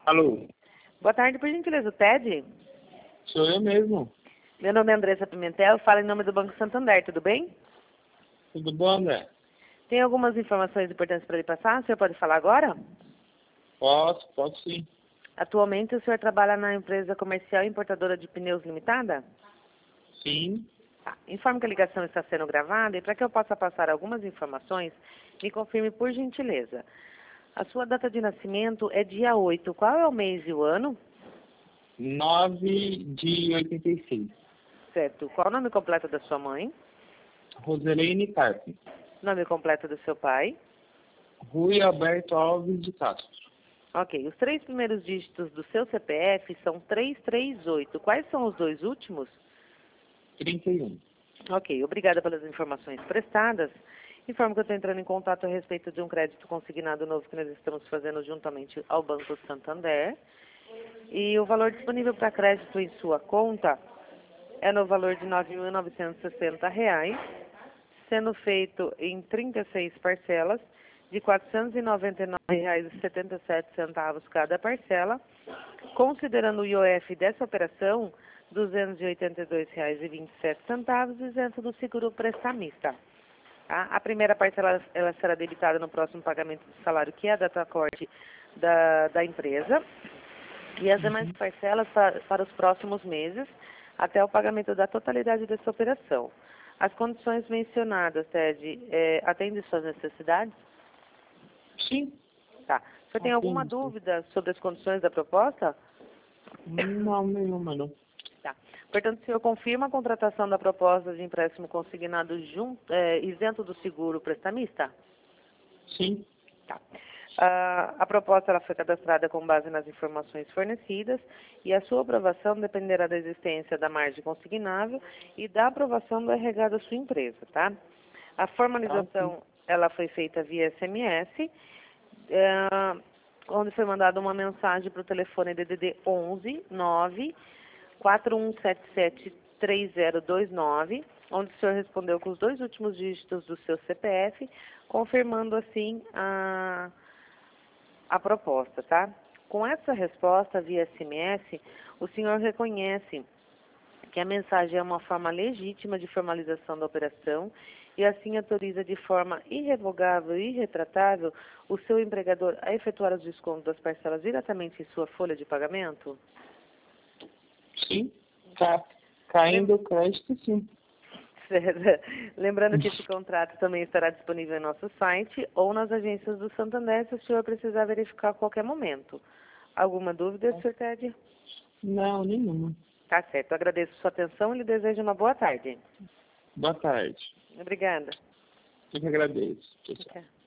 Alô? Boa tarde, por gentileza, o Ted? Sou eu mesmo. Meu nome é Andressa Pimentel, falo em nome do Banco Santander, tudo bem? Tudo bom, André? Tem algumas informações importantes para lhe passar, o senhor pode falar agora? Posso sim. Atualmente o senhor trabalha na empresa comercial importadora de pneus limitada? Sim. Tá. Informo que a ligação está sendo gravada e para que eu possa passar algumas informações, me confirme por gentileza. A sua data de nascimento é dia 8. Qual é o mês e o ano? 9 de 86. Certo. Qual o nome completo da sua mãe? Roselene Carpe. Nome completo do seu pai? Rui Alberto Alves de Castro. Ok. Os 3 primeiros dígitos do seu CPF são 338. Quais são os 2 últimos? 31. Ok. Obrigada pelas informações prestadas. Informo que eu estou entrando em contato a respeito de um crédito consignado novo que nós estamos fazendo juntamente ao Banco Santander. E o valor disponível para crédito em sua conta é no valor de R$ 9.960, sendo feito em 36 parcelas de R$ 499,77 cada parcela, considerando o IOF dessa operação, R$ 282,27, isento do seguro prestamista. Tá? A primeira parcela ela será debitada no próximo pagamento do salário, que é a data corte da empresa, e as demais parcelas para os próximos meses, até o pagamento da totalidade dessa operação. As condições mencionadas, Ted, atendem suas necessidades? Sim. Tá. O senhor tem alguma dúvida sobre as condições da proposta? Não, nenhuma não. Tá. Portanto, o senhor confirma a contratação da proposta de empréstimo consignado isento do seguro prestamista? Sim. Tá. A proposta ela foi cadastrada com base nas informações fornecidas e a sua aprovação dependerá da existência da margem consignável e da aprovação do RH da sua empresa, tá? A formalização ela foi feita via SMS, onde foi mandada uma mensagem para o telefone DDD 11 9 4177 3029, onde o senhor respondeu com os 2 últimos dígitos do seu CPF, confirmando assim a proposta, tá? Com essa resposta via SMS, o senhor reconhece que a mensagem é uma forma legítima de formalização da operação e assim autoriza de forma irrevogável e irretratável o seu empregador a efetuar os descontos das parcelas diretamente em sua folha de pagamento? Sim. Tá caindo o crédito, sim. Lembrando que esse contrato também estará disponível em nosso site ou nas agências do Santander, se o senhor precisar verificar a qualquer momento. Alguma dúvida, Sr. Ted? Não, nenhuma. Tá certo. Agradeço sua atenção e lhe desejo uma boa tarde. Boa tarde. Obrigada. Eu que agradeço. Tchau, tchau. Okay.